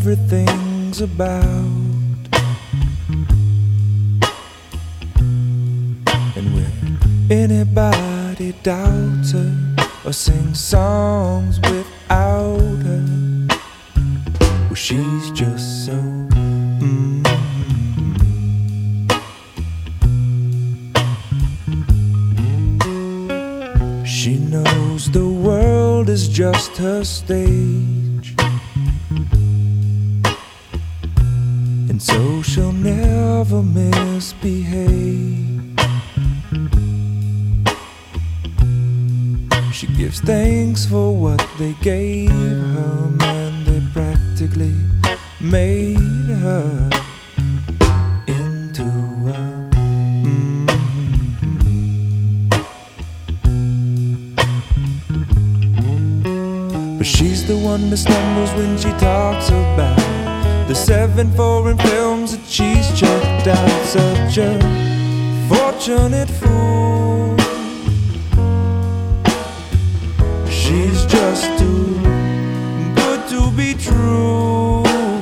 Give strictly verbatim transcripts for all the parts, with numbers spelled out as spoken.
everything's about. And when anybody doubts her or sings songs without her, well, she's just so mm-hmm. She knows the world is just her stage, and so she'll never misbehave. She gives thanks for what they gave her, man, they practically made her into a mm-hmm. But she's the one that stumbles when she talks about the seven foreign films that she's checked out. Such a fortunate fool. She's just too good to be true.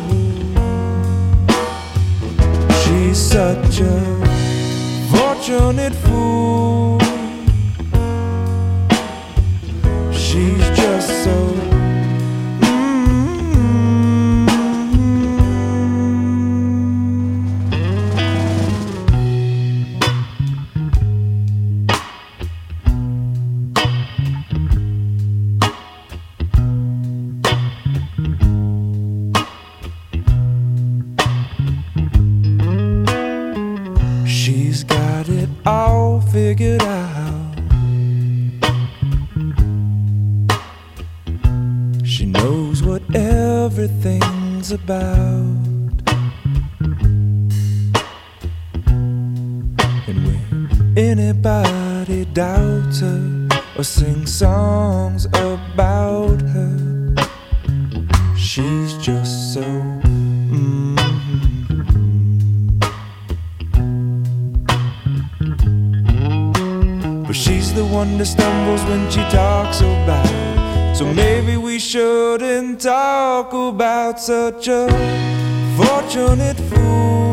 She's such a fortunate fool. She's just so she's got it all figured out. She knows what everything's about. And when anybody doubts her or sings songs about her, she's just so mm-hmm. But she's the one that stumbles when she talks about it. So maybe we shouldn't talk about such a fortunate fool.